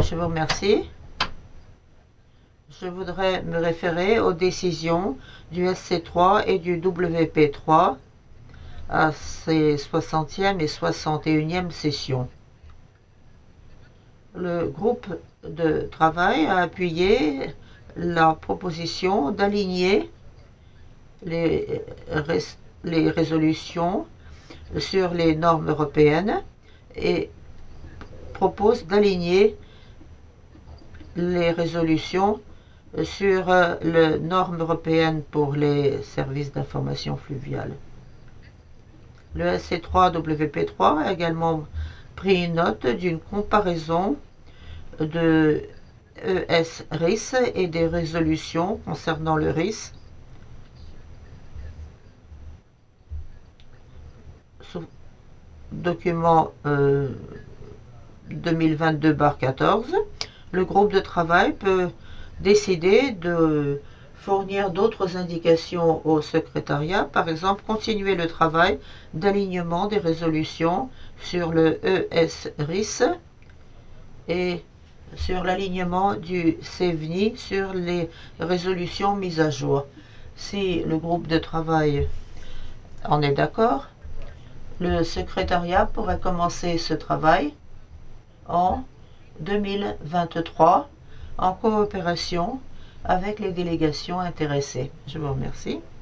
Je vous remercie. Je voudrais me référer aux décisions du SC3 et du WP3 à ces 60e et 61e sessions. Le groupe de travail a appuyé la proposition d'aligner les résolutions sur les normes européennes et propose d'aligner les résolutions sur les normes européennes pour les services d'information fluviale. Le SC3-WP3 a également pris une note d'une comparaison de ES-RIS et des résolutions concernant le RIS sous document 2022/14. Le groupe de travail peut décider de fournir d'autres indications au secrétariat, par exemple continuer le travail d'alignement des résolutions sur le ES-RIS et sur l'alignement du CEVNI sur les résolutions mises à jour. Si le groupe de travail en est d'accord, le secrétariat pourrait commencer ce travail en 2023 en coopération avec les délégations intéressées. Je vous remercie.